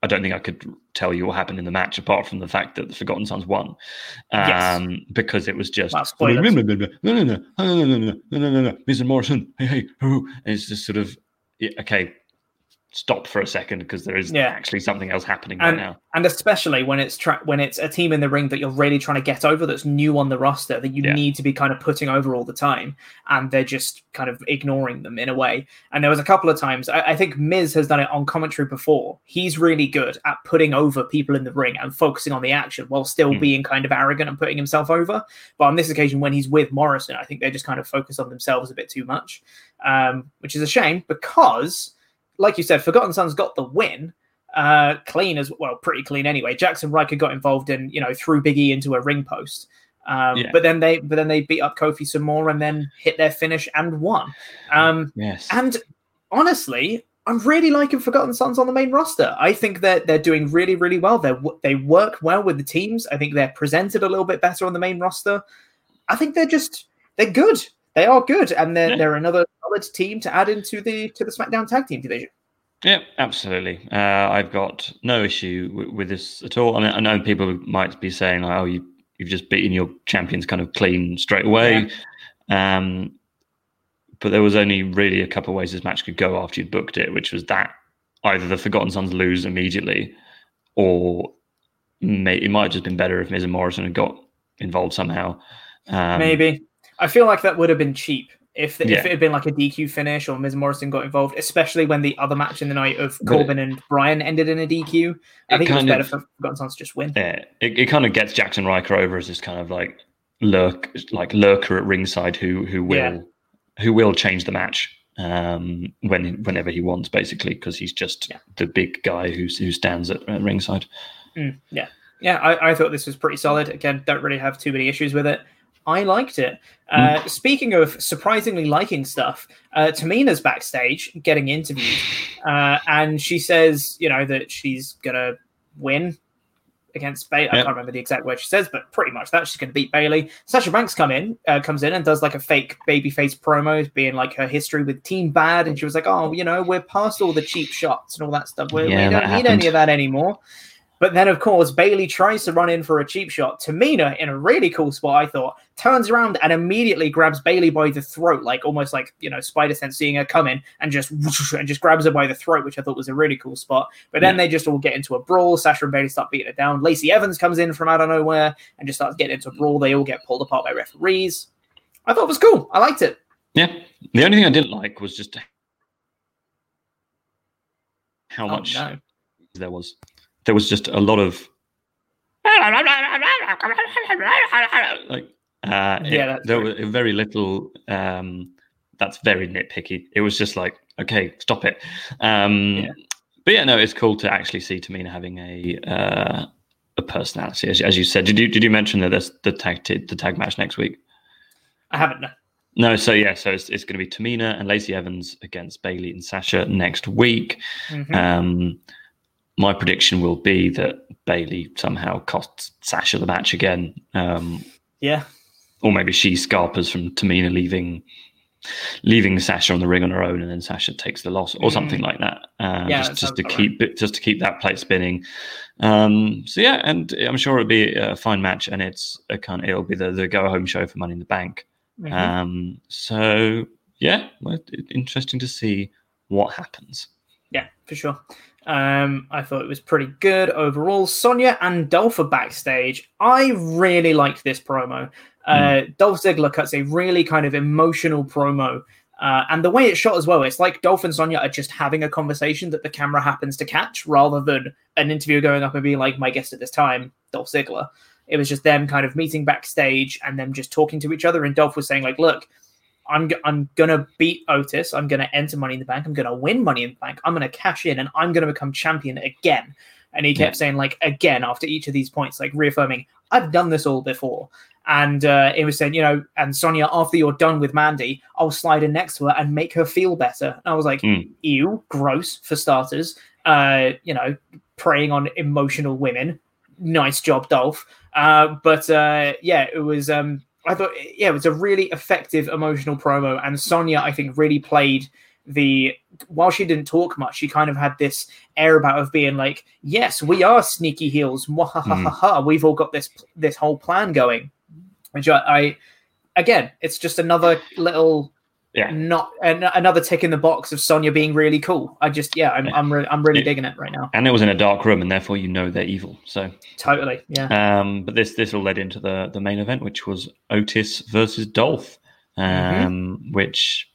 I don't think I could tell you what happened in the match apart from the fact that the Forgotten Sons won, um, yes. because it was just well, spoilers. no, no, no, no, no, no, no, no, no, no, no, Miz and Morrison, hey, hey, oh. And it's just sort of yeah, okay. Stop for a second because there is yeah. actually something else happening and, right now, and especially when it's tra- when it's a team in the ring that you're really trying to get over, that's new on the roster, that you yeah. need to be kind of putting over all the time, and they're just kind of ignoring them in a way. And there was a couple of times I, I think Miz has done it on commentary before. He's really good at putting over people in the ring and focusing on the action while still mm. being kind of arrogant and putting himself over. But on this occasion, when he's with Morrison, I think they just kind of focus on themselves a bit too much, um, which is a shame because, like you said, Forgotten Sons got the win, uh, clean as well, pretty clean anyway. Jackson Riker got involved in, you know, threw Big E into a ring post, um, yeah. but then they, but then they beat up Kofi some more and then hit their finish and won. Um, yes, and honestly, I'm really liking Forgotten Sons on the main roster. I think that they're doing really, really well. They they work well with the teams. I think they're presented a little bit better on the main roster. I think they're just they're good. They are good, and they're, yeah. they're another solid team to add into the to the SmackDown Tag Team division. Yeah, absolutely. Uh, I've got no issue w- with this at all. I mean, I know people might be saying, like, "Oh, you you've just beaten your champions kind of clean straight away," yeah. um, but there was only really a couple of ways this match could go after you'd booked it, which was that either the Forgotten Sons lose immediately, or may, it might have just been better if Miz and Morrison had got involved somehow. Um, Maybe. I feel like that would have been cheap if the, yeah. if it had been like a D Q finish or Miz Morrison got involved, especially when the other match in the night of Corbin it, and Bryan ended in a D Q. I think it was better of, for Forgotten Sons to just win. Yeah, it, it kind of gets Jackson Riker over as this kind of like lurk, like lurker at ringside who who will yeah. who will change the match um, when whenever he wants, basically, because he's just yeah. the big guy who who stands at, at ringside. Mm, yeah, yeah. I, I thought this was pretty solid. Again, don't really have too many issues with it. I liked it. Uh, mm. Speaking of surprisingly liking stuff, uh, Tamina's backstage getting interviewed, uh, and she says, you know, that she's gonna win against Bayley. Yep. I can't remember the exact word she says, but pretty much that she's gonna beat Bayley. Sasha Banks come in, uh, comes in and does like a fake babyface promo, being like her history with Team Bad, and she was like, "Oh, you know, we're past all the cheap shots and all that stuff. We're, yeah, we don't need any of that anymore." But then, of course, Bayley tries to run in for a cheap shot. Tamina, in a really cool spot, I thought, turns around and immediately grabs Bayley by the throat, like almost like, you know, Spider-Sense seeing her coming, and just and just grabs her by the throat, which I thought was a really cool spot. But then yeah. they just all get into a brawl. Sasha and Bayley start beating it down. Lacey Evans comes in from out of nowhere and just starts getting into a brawl. They all get pulled apart by referees. I thought it was cool. I liked it. Yeah. The only thing I didn't like was just how oh, much no. there was. There was just a lot of like uh, yeah, it, there was very little. Um, that's very nitpicky. It was just like, okay, stop it. Um, yeah. But yeah, no, it's cool to actually see Tamina having a uh, a personality, as, as you said. Did you did you mention that there's the tag t- the tag match next week? I haven't. No. No, so yeah, so it's, it's going to be Tamina and Lacey Evans against Bayley and Sasha next week. Mm-hmm. Um, My prediction will be that Bayley somehow costs Sasha the match again. Um, yeah. Or maybe she scarpers from Tamina leaving leaving Sasha on the ring on her own, and then Sasha takes the loss, or mm. something like that. Uh, yeah, just just to keep right. just to keep that plate spinning. Um, so yeah, and I'm sure it'll be a fine match, and it's a kind of, it'll be the, the go home show for Money in the Bank. Mm-hmm. Um, so yeah, well, interesting to see what happens. Yeah, for sure. Um, I thought it was pretty good overall. Sonya and Dolph are backstage. I really liked this promo. Uh, mm. Dolph Ziggler cuts a really kind of emotional promo. Uh, and the way it's shot as well, it's like Dolph and Sonya are just having a conversation that the camera happens to catch, rather than an interviewer going up and being like, my guest at this time, Dolph Ziggler. It was just them kind of meeting backstage and them just talking to each other. And Dolph was saying, like, look, I'm I'm going to beat Otis. I'm going to enter Money in the Bank. I'm going to win Money in the Bank. I'm going to cash in and I'm going to become champion again. And he kept yeah. saying, like, again, after each of these points, like reaffirming, I've done this all before. And uh, it was saying, you know, and Sonya, after you're done with Mandy, I'll slide in next to her and make her feel better. And I was like, mm. ew, gross, for starters. Uh, you know, preying on emotional women. Nice job, Dolph. Uh, but uh, yeah, it was... Um, I thought, yeah, it was a really effective emotional promo, and Sonya, I think, really played the while she didn't talk much, she kind of had this air about of being like, yes, we are sneaky heels. Mm. We've all got this this whole plan going. Which I, I again, it's just another little yeah, not an, another tick in the box of Sonya being really cool. I just yeah, I'm I'm, re- I'm really it, digging it right now. And it was in a dark room, and therefore you know they're evil. So totally, yeah. Um, but this this all led into the the main event, which was Otis versus Dolph, um, mm-hmm. which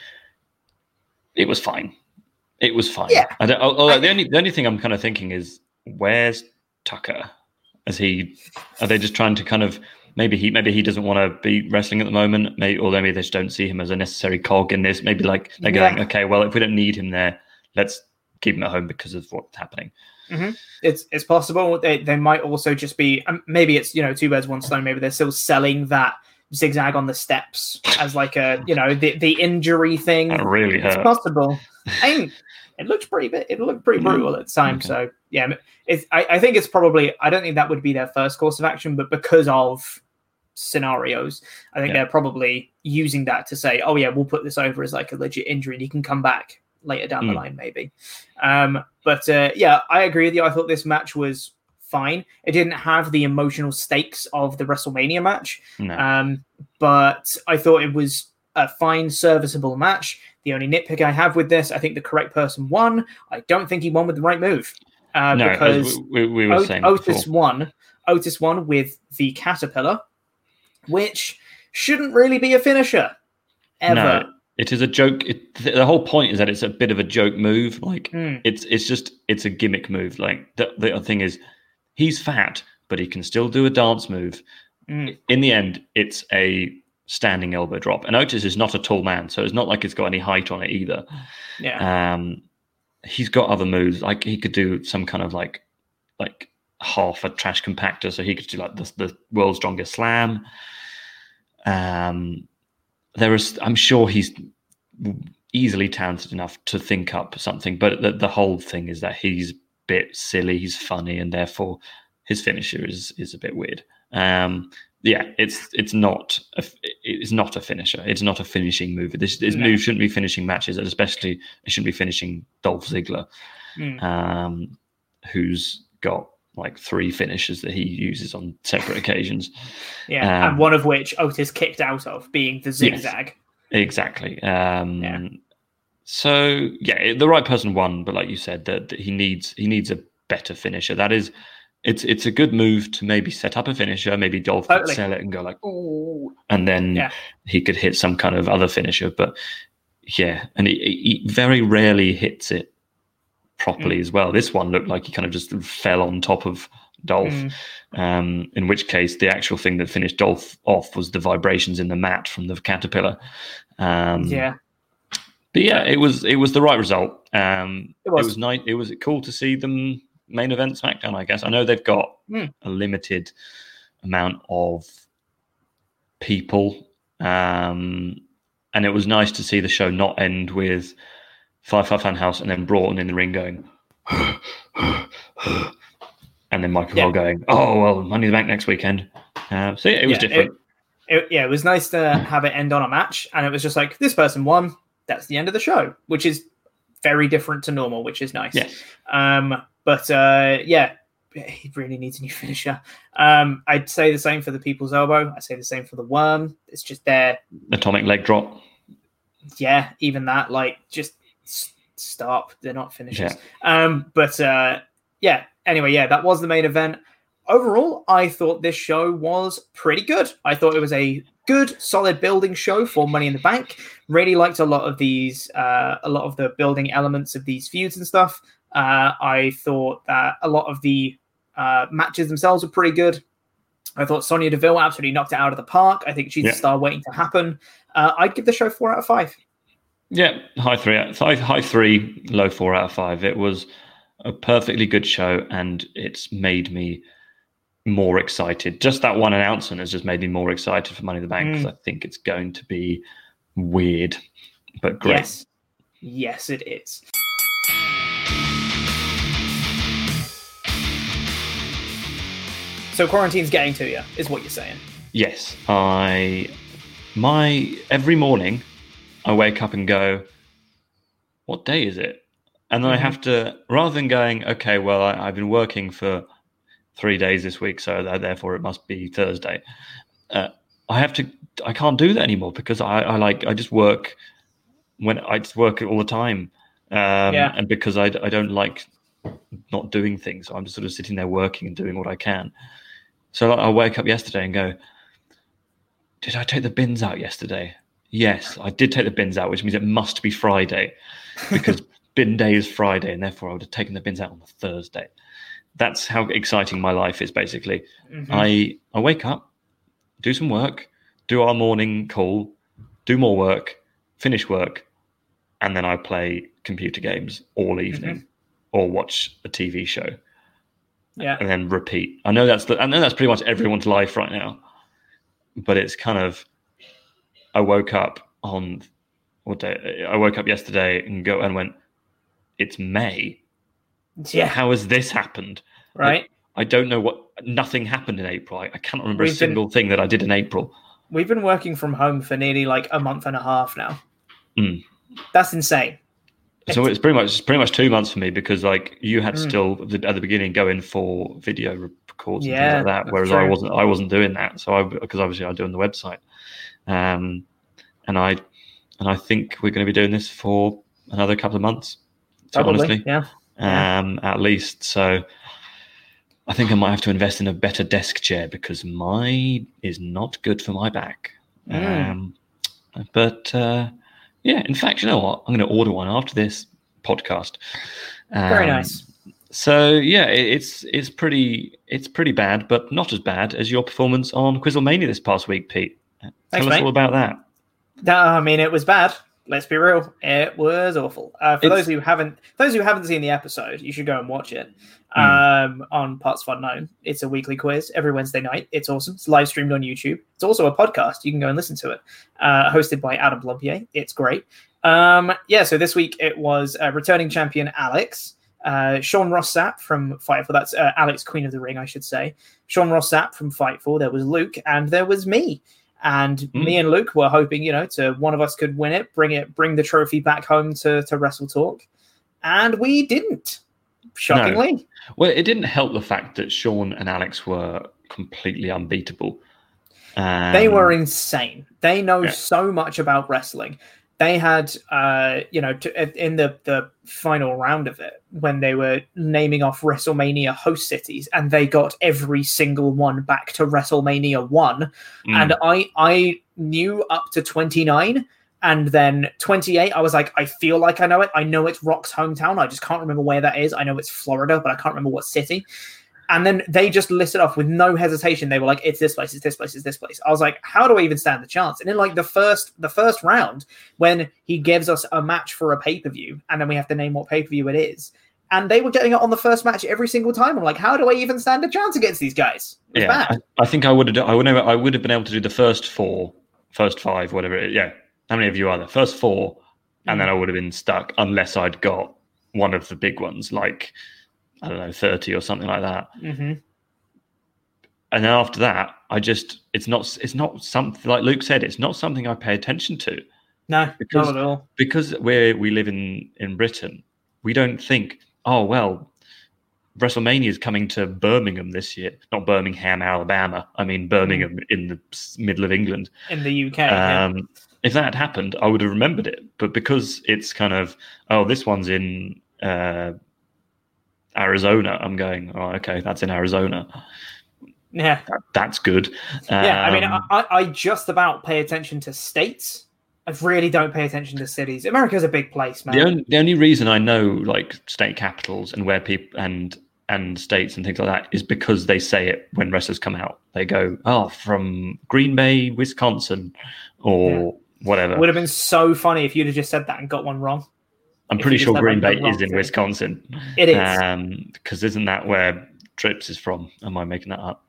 it was fine. It was fine. Yeah. I don't, although I, the only the only thing I'm kind of thinking is, where's Tucker? As he are they just trying to kind of maybe he maybe he doesn't want to be wrestling at the moment, maybe or maybe they just don't see him as a necessary cog in this. Maybe like they're yeah. going, okay, well if we don't need him there, let's keep him at home because of what's happening. Mm-hmm. It's it's possible they they might also just be um, maybe it's you know two birds one stone. Maybe they're still selling that zigzag on the steps as like a you know the the injury thing. That really hurt. It's possible. I mean, it looks pretty it looked pretty brutal at the time. Okay. So yeah, it's I, I think it's probably I don't think that would be their first course of action, but because of scenarios, I think yeah. they're probably using that to say, oh yeah, we'll put this over as like a legit injury and he can come back later down mm. the line maybe. Um, but uh, yeah, I agree with you. I thought this match was fine. It didn't have the emotional stakes of the WrestleMania match, no. um, but I thought it was a fine, serviceable match. The only nitpick I have with this, I think the correct person won. I don't think he won with the right move. Uh, no, because we, we were o- saying Otis before. won. Otis won with the Caterpillar, which shouldn't really be a finisher ever. No, it is a joke. It, the whole point is that it's a bit of a joke move. Like mm. it's it's just it's a gimmick move. Like the, the thing is, he's fat, but he can still do a dance move. Mm. In the end, it's a standing elbow drop. And Otis is not a tall man, so it's not like it's got any height on it either. Yeah. Um, he's got other moves. Like he could do some kind of like like half a trash compactor, so he could do like the, the world's strongest slam. Um, there is, I'm sure he's easily talented enough to think up something, but the, the whole thing is that he's a bit silly, he's funny, and therefore his finisher is is a bit weird. Um, yeah, it's it's not a, it's not a finisher. It's not a finishing move. This, this no. move shouldn't be finishing matches, and especially it shouldn't be finishing Dolph Ziggler, mm. um, who's got like three finishes that he uses on separate occasions. Yeah, um, and one of which Otis kicked out of, being the zigzag. Yes, exactly. Um, yeah. So yeah, the right person won, but like you said, that, that he needs he needs a better finisher. That is. It's it's a good move to maybe set up a finisher. Maybe Dolph totally. could sell it and go like, ooh, and then yeah. he could hit some kind of other finisher. But yeah, and he, he very rarely hits it properly mm. as well. This one looked like he kind of just fell on top of Dolph. Mm. Um, in which case, the actual thing that finished Dolph off was the vibrations in the mat from the Caterpillar. Um, yeah. But yeah, it was it was the right result. Um, it was. It was nice. It was cool to see them main event SmackDown, I guess. I know they've got mm. a limited amount of people, um, and it was nice to see the show not end with Firefly Funhouse and then Broughton in the ring going, and then Michael yeah. Cole going, "Oh well, Money in the Bank next weekend." Uh, so yeah, it was yeah, different. It, it, yeah, it was nice to have it end on a match, and it was just like this person won. That's the end of the show, which is very different to normal, which is nice. Yes. Um, But uh, yeah, he really needs a new finisher. Um, I'd say the same for the People's Elbow. I say the same for the Worm. It's just their atomic leg drop. Yeah, even that. Like, just s- stop. They're not finishers. Yeah. Um, but uh, yeah. Anyway, yeah, that was the main event. Overall, I thought this show was pretty good. I thought it was a good, solid building show for Money in the Bank. Really liked a lot of these, uh, a lot of the building elements of these feuds and stuff. Uh, I thought that a lot of the uh, matches themselves were pretty good. I thought Sonya Deville absolutely knocked it out of the park. I think she's yeah. a star waiting to happen. Uh, I'd give the show four out of five. Yeah, high three, high, high three, low four out of five. It was a perfectly good show, and it's made me more excited. Just that one announcement has just made me more excited for Money in the Bank because mm. I think it's going to be weird, but great. Yes, yes, it is. So quarantine's getting to you, is what you're saying? Yes. I, my, every morning I wake up and go, what day is it? And then mm-hmm. I have to, rather than going, okay, well, I, I've been working for three days this week, so that, therefore it must be Thursday. Uh, I have to, I can't do that anymore because I, I like, I just work when I just work all the time. Um, yeah. And because I, I don't like not doing things, so I'm just sort of sitting there working and doing what I can. So I wake up yesterday and go, did I take the bins out yesterday? Yes, I did take the bins out, which means it must be Friday because bin day is Friday, and therefore I would have taken the bins out on the Thursday. That's how exciting my life is, basically. Mm-hmm. I, I wake up, do some work, do our morning call, do more work, finish work, and then I play computer games all evening mm-hmm. or watch a T V show. Yeah. And then repeat. I know that's the, I know that's pretty much everyone's life right now. But it's kind of, I woke up on, what day? I woke up yesterday and go and went, it's May. Yeah. How has this happened? Right. I, I don't know what, nothing happened in April. I, I cannot remember We've a single been, thing that I did in April. We've been working from home for nearly like a month and a half now. Mm. That's insane. So it's pretty much, it's pretty much two months for me because like you had to mm. still at the beginning go in for video records and yeah, things like that, whereas true. I wasn't. I wasn't doing that. So I because obviously I'm doing the website, um, and I and I think we're going to be doing this for another couple of months. Probably, honestly, yeah. Um, yeah. At least. So I think I might have to invest in a better desk chair because mine is not good for my back. Mm. Um, but. Uh, Yeah, in fact, you know what? I'm going to order one after this podcast. Um, Very nice. So yeah, it, it's it's pretty it's pretty bad, but not as bad as your performance on Quizlemania this past week, Pete. Tell Thanks, us mate. all about that. I mean, it was bad. Let's be real. It was awful. Uh, for It's- those who haven't, those who haven't seen the episode, you should go and watch it Mm. um, on Parts of Unknown. It's a weekly quiz every Wednesday night. It's awesome. It's live streamed on YouTube. It's also a podcast. You can go and listen to it. Uh, hosted by Adam Blumpier. It's great. Um, yeah. So this week it was uh, returning champion Alex, uh, Sean Ross Sapp from Fightful. That's uh, Alex, Queen of the Ring, I should say. Sean Ross Sapp from Fightful. There was Luke, and there was me. And mm. me and Luke were hoping, you know, to one of us could win it, bring it, bring the trophy back home to to Wrestle Talk, and we didn't. Shockingly, No. Well, it didn't help the fact that Sean and Alex were completely unbeatable. Um, they were insane. They know yeah. so much about wrestling. They had, uh, you know, to, in the, the final round of it, when they were naming off WrestleMania host cities, and they got every single one back to WrestleMania one. Mm. And I, I knew up to twenty-nine. And then twenty-eight, I was like, I feel like I know it. I know it's Rock's hometown. I just can't remember where that is. I know it's Florida, but I can't remember what city. And then they just listed off with no hesitation. They were like, it's this place, it's this place, it's this place. I was like, how do I even stand the chance? And then like the first the first round, when he gives us a match for a pay-per-view, and then we have to name what pay-per-view it is. And they were getting it on the first match every single time. I'm like, how do I even stand a chance against these guys? It's yeah, bad. I, I think I would have I would have I would have been able to do the first four, first five, whatever it is. Yeah. How many of you are there? First four, and mm. then I would have been stuck unless I'd got one of the big ones, like, I don't know, thirty or something like that. Mm-hmm. And then after that, I just, it's not, it's not something, like Luke said, it's not something I pay attention to. No, because, not at all. Because we we live in, in Britain, we don't think, oh, well, WrestleMania is coming to Birmingham this year. Not Birmingham, Alabama. I mean, Birmingham mm. in the middle of England. In the U K, um, yeah. If that had happened, I would have remembered it. But because it's kind of, oh, this one's in uh, Arizona, I'm going, oh, okay, that's in Arizona. Yeah. That, that's good. Um, yeah, I mean, I, I just about pay attention to states. I really don't pay attention to cities. America's a big place, man. The only, the only reason I know like state capitals and where people and and states and things like that is because they say it when wrestlers come out. They go, oh, from Green Bay, Wisconsin, or yeah. whatever. It would have been so funny if you'd have just said that and got one wrong. I'm pretty sure Green Bay is in Wisconsin. It is. Because um, isn't that where Trips is from? Am I making that up?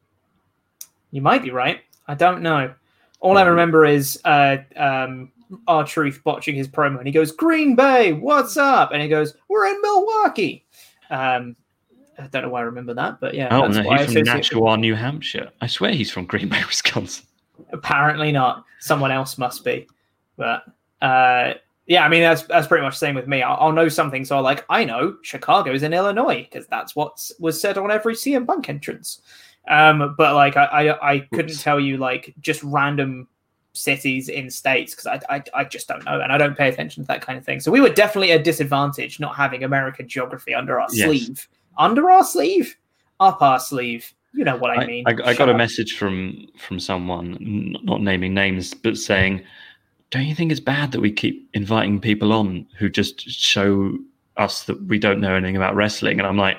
You might be right. I don't know. All I remember is uh, um, R-Truth botching his promo, and he goes, Green Bay, what's up? And he goes, we're in Milwaukee. Um, I don't know why I remember that, but yeah. Oh, that's no, why he's from Nashua, New Hampshire. I swear he's from Green Bay, Wisconsin. Apparently not. Someone else must be. But uh, Yeah, I mean, that's that's pretty much the same with me. I'll, I'll know something, so I'll like, I know Chicago's in Illinois, because that's what was said on every C M Punk entrance. Um, but, like, I, I, I couldn't Oops. tell you, like, just random cities in states, because I, I, I just don't know, and I don't pay attention to that kind of thing. So we were definitely at a disadvantage not having American geography under our yes. sleeve. Under our sleeve? Up our sleeve. You know what I mean. I, I, I got up. a message from, from someone, not naming names, but saying, don't you think it's bad that we keep inviting people on who just show us that we don't know anything about wrestling? And I'm like,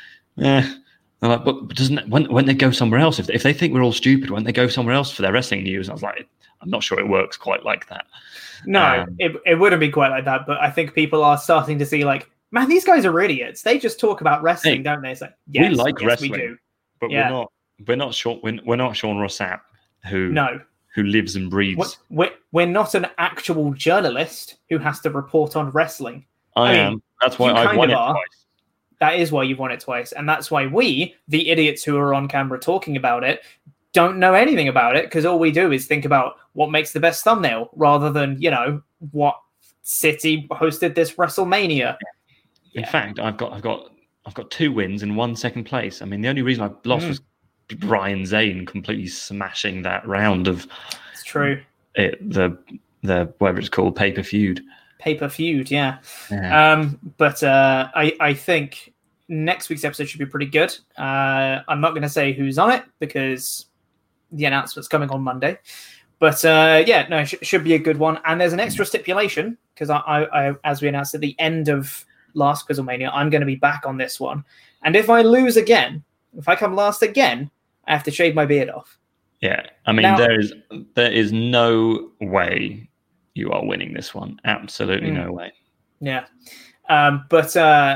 eh. I'm like, but doesn't when when they go somewhere else, if if they think we're all stupid, when they go somewhere else for their wrestling news? I was like, I'm not sure it works quite like that. No, um, it it wouldn't be quite like that. But I think people are starting to see, like, man, these guys are idiots. They just talk about wrestling, hey, don't they? It's like, yes, we like yes, wrestling, we do. but yeah. we're not we're not Sean we're, we're not Sean Rossap who no. who lives and breathes. We're, we're not an actual journalist who has to report on wrestling. I, I am. Mean, that's why I've won it are. twice. That is why you've won it twice. And that's why we, the idiots who are on camera talking about it, don't know anything about it, because all we do is think about what makes the best thumbnail rather than, you know, what city hosted this WrestleMania. In yeah. fact, I've got I've got I've got two wins and one second place. I mean, the only reason I lost mm. was Brian Zane completely smashing that round of it's true. It, the the whatever it's called, Paper Feud. Paper Feud, yeah. yeah. Um, but uh, I I think next week's episode should be pretty good. Uh, I'm not going to say who's on it because the announcement's coming on Monday. But uh, yeah, no, it sh- should be a good one. And there's an extra stipulation because I, I, I, as we announced at the end of last Quizzlemania, I'm going to be back on this one. And if I lose again, if I come last again, I have to shave my beard off. Yeah, I mean, now, there is there is no way you are winning this one. Absolutely mm, no way. Yeah, um, but uh,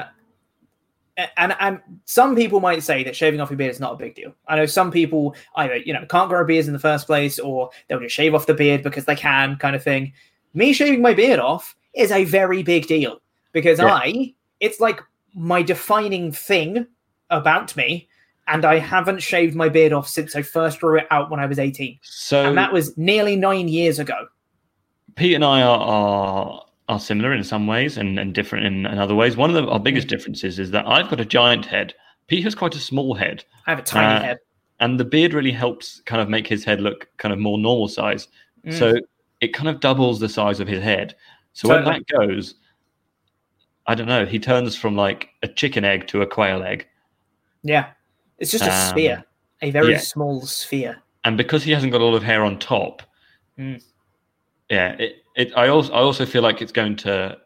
and and some people might say that shaving off your beard is not a big deal. I know some people either you know can't grow beards in the first place, or they'll just shave off the beard because they can, kind of thing. Me shaving my beard off is a very big deal because yeah. I it's like my defining thing about me. And I haven't shaved my beard off since I first grew it out when I was eighteen. So, and that was nearly nine years ago. Pete and I are are, are similar in some ways and, and different in, in other ways. One of the, our biggest differences is that I've got a giant head. Pete has quite a small head. I have a tiny uh, head. And the beard really helps kind of make his head look kind of more normal size. Mm. So it kind of doubles the size of his head. So totally. When that goes, I don't know, he turns from like a chicken egg to a quail egg. Yeah. It's just a um, sphere, a very yeah. small sphere. And because he hasn't got a lot of hair on top, mm. yeah, it, it. I also I also feel like it's going to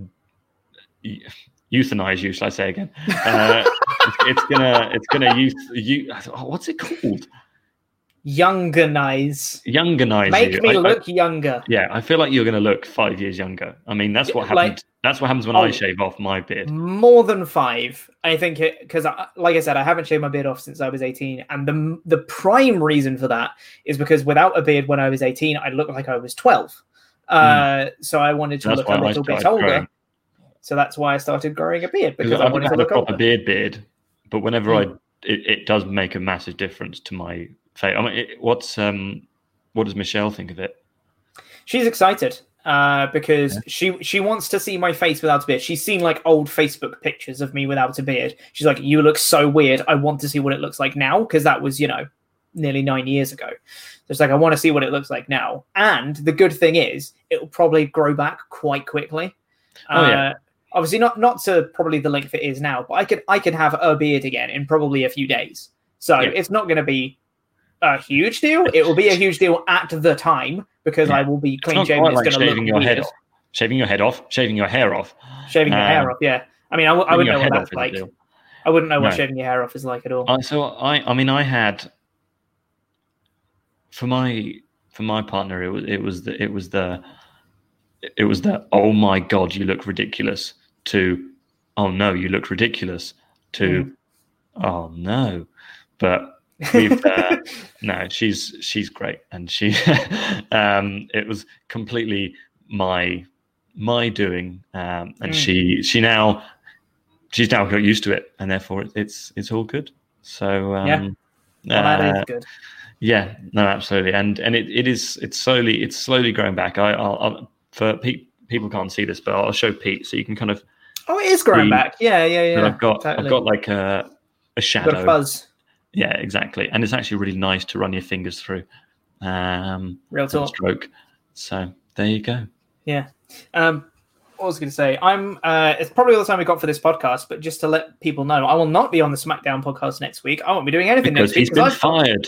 euthanize you. Shall I say again? Uh, it's, it's gonna it's gonna youth. You, oh, what's it called? Youngerize. Youngerize. Make you. me I, look I, younger. Yeah, I feel like you're going to look five years younger. I mean, that's what happens. Like, that's what happens when oh, I shave off my beard. More than five, I think, because, like I said, I haven't shaved my beard off since I was eighteen, and the the prime reason for that is because without a beard when I was eighteen, I looked like I was twelve. Mm. Uh, so I wanted to that's look a little bit older. Growing. So that's why I started growing a beard because I wanted to look a proper older. beard, beard, but whenever mm. I, it, it does make a massive difference to my. I mean, it, what's um, what does Michelle think of it? She's excited uh, because yeah. she she wants to see my face without a beard. She's seen like old Facebook pictures of me without a beard. She's like, "You look so weird. I want to see what it looks like now," because that was you know nearly nine years ago. So it's like I want to see what it looks like now. And the good thing is, it will probably grow back quite quickly. Oh uh, yeah. Obviously, not not to probably the length it is now, but I could I could have a beard again in probably a few days. So yeah. it's not going to be a huge deal. It will be a huge deal at the time because yeah. I will be clean shaven. It's, like it's going to look your weird. Head off. Shaving your head off, shaving your hair off, shaving your um, hair off. Yeah, I mean, I, w- I wouldn't know what that's like. I wouldn't know what no. shaving your hair off is like at all. Uh, so I, I mean, I had for my for my partner, it was it was the it was the it was the oh my god, you look ridiculous. To oh no, you look ridiculous. To mm. oh no, but. We've uh, no, she's she's great, and she um, it was completely my my doing, um, and mm. she she now she's now got used to it, and therefore it's it's all good. So um, yeah, well, that uh, is good. Yeah, no, absolutely, and and it, it is it's slowly it's slowly growing back. I I'll, I'll, for Pete people can't see this, but I'll show Pete so you can kind of. Oh, it is growing back. Yeah, yeah, yeah. I've got, totally. I've got like a, a shadow. Got a fuzz. Yeah, exactly. And it's actually really nice to run your fingers through. Um, Real talk. Stroke. So there you go. Yeah. Um, what was I going to say? I'm. Uh, it's probably all the time we got for this podcast, but just to let people know, I will not be on the SmackDown podcast next week. I won't be doing anything because next week. He's been fired.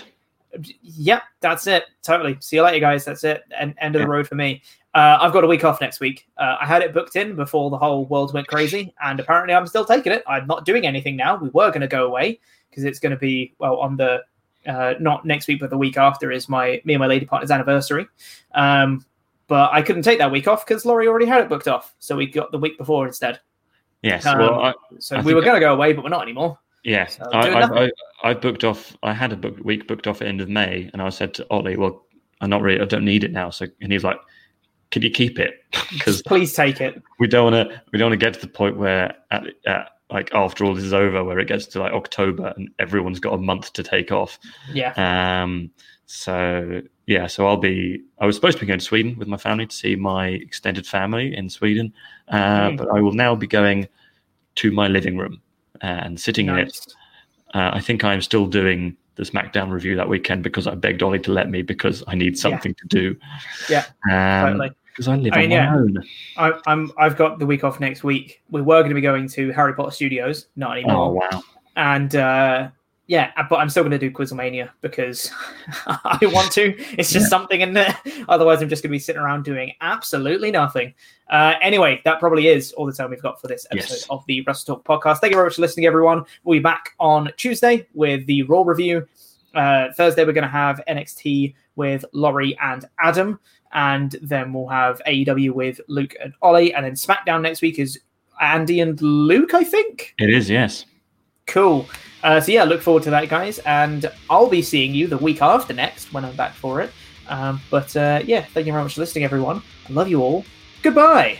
Yep, that's it. Totally. See you later, guys. That's it. And end of the road for me. Uh, I've got a week off next week. Uh, I had it booked in before the whole world went crazy, and apparently I'm still taking it. I'm not doing anything now. We were going to go away because it's going to be, well, on the, uh, not next week, but the week after is my me and my lady partner's anniversary. Um, but I couldn't take that week off because Laurie already had it booked off. So we got the week before instead. Yes. Um, well, I, so I we were going to go away, but we're not anymore. Yeah, so I, I, I, I booked off. I had a book, week booked off at the end of May, and I said to Ollie, "Well, I'm not really. I don't need it now." So, and he's like, "Could you keep it? Because please take it. We don't want to. We don't want to get to the point where, at, at, like, after all this is over, where it gets to like October and everyone's got a month to take off." Yeah. Um. So yeah. So I'll be. I was supposed to be going to Sweden with my family to see my extended family in Sweden, uh, mm. but I will now be going to my living room and sitting nice. in it. Uh, I think I'm still doing the SmackDown review that weekend because I begged Ollie to let me because I need something yeah. to do. Yeah, um, totally. Because I live I on mean, my yeah, own. I, I'm. I've got the week off next week. We were going to be going to Harry Potter Studios, not anymore. Oh wow! And uh, yeah, but I'm still going to do Quizlemania because I want to. It's just yeah. something in there. Otherwise, I'm just going to be sitting around doing absolutely nothing. Uh, anyway, that probably is all the time we've got for this episode yes. of the Wrestle Talk podcast. Thank you very much for listening, everyone. We'll be back on Tuesday with the Raw review. Uh, Thursday, we're going to have N X T with Laurie and Adam. And then we'll have A E W with Luke and Ollie. And then SmackDown next week is Andy and Luke, I think. It is, yes. Cool. Uh, so yeah, look forward to that, guys. And I'll be seeing you the week after next when I'm back for it. Um, but uh, yeah, thank you very much for listening, everyone. I love you all. Goodbye.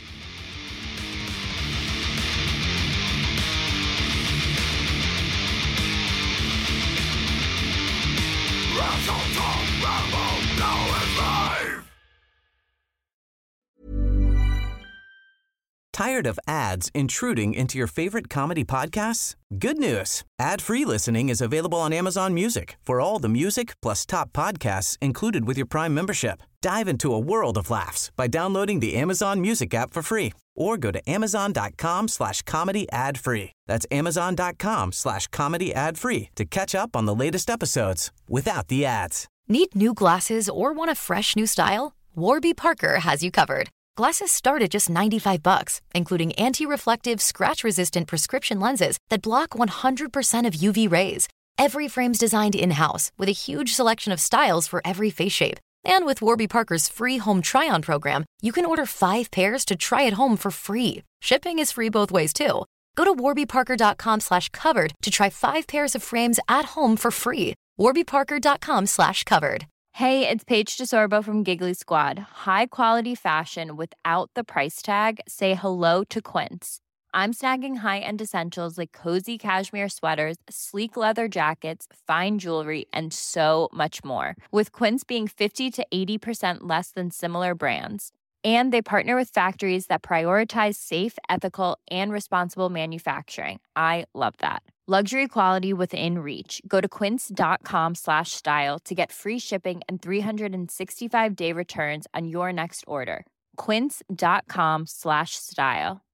Tired of ads intruding into your favorite comedy podcasts? Good news. Ad-free listening is available on Amazon Music for all the music plus top podcasts included with your Prime membership. Dive into a world of laughs by downloading the Amazon Music app for free or go to amazon.com slash comedy ad free. That's amazon.com slash comedy ad free to catch up on the latest episodes without the ads. Need new glasses or want a fresh new style? Warby Parker has you covered. Glasses start at just ninety-five bucks, including anti-reflective, scratch-resistant prescription lenses that block one hundred percent of U V rays. Every frame's designed in-house with a huge selection of styles for every face shape. And with Warby Parker's free home try-on program, you can order five pairs to try at home for free. Shipping is free both ways, too. Go to warbyparker.com slash covered to try five pairs of frames at home for free. warbyparker.com slash covered. Hey, it's Paige DeSorbo from Giggly Squad. High quality fashion without the price tag. Say hello to Quince. I'm snagging high-end essentials like cozy cashmere sweaters, sleek leather jackets, fine jewelry, and so much more. With Quince being fifty to eighty percent less than similar brands. And they partner with factories that prioritize safe, ethical, and responsible manufacturing. I love that. Luxury quality within reach. Go to quince.com slash style to get free shipping and three sixty-five day returns on your next order. Quince.com slash style.